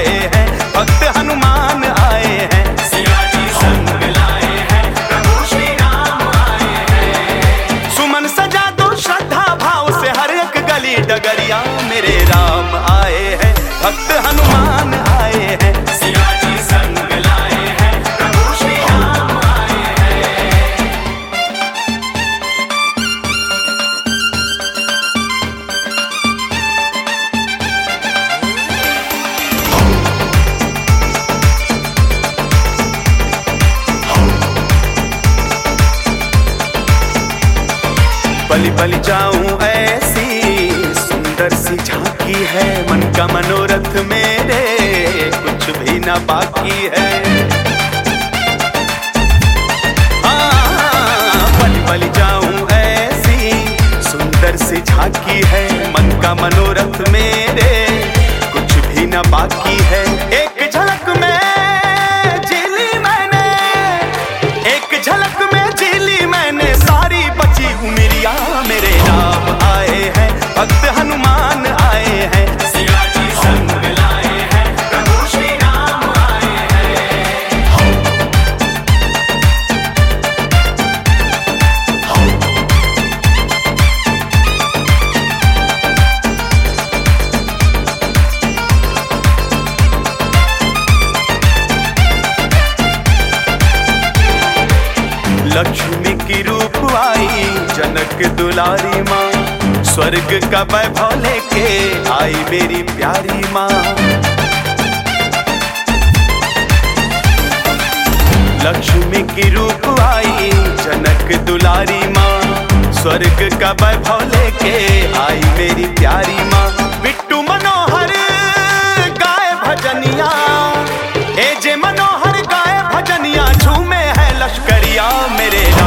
आए हैं, भक्त हनुमान आए हैं। सिया जी संग लाए हैं, प्रभु श्री राम आए हैं। सुमन सजा दो श्रद्धा भाव से, हर एक गली डगरिया मेरे राम आए हैं, भक्त हनुमान आए हैं। सिया जी संग लाए हैं, प्रभु श्री राम आए हैं। बलि बलि जाऊं ऐसी सुंदर सी झांकी है, मन का मनोरथ मेरे कुछ भी ना बाकी है। बलि बलि जाऊं ऐसी सुंदर सी झांकी है, मन का मनोरथ मेरे कुछ भी ना बाकी है। एक झलक में जीली मैंने, एक झलक में जीली मैंने सारी बची उमरिया मेरे राम आए हैं, भक्त हनुमान आए हैं। सिया जी संग लाए हैं, प्रभु श्री राम आए हैं। लक्ष्मी की रूप आई जनक दुलारी माँ, स्वर्ग का वैभव लेके आई मेरी प्यारी माँ। लक्ष्मी की रूप आई जनक दुलारी माँ, स्वर्ग का वैभव लेके आई मेरी प्यारी माँ। बिट्टू मनोहर गाए भजनिया, ए जे मनोहर गाए भजनिया, झूमे है लश्करिया मेरे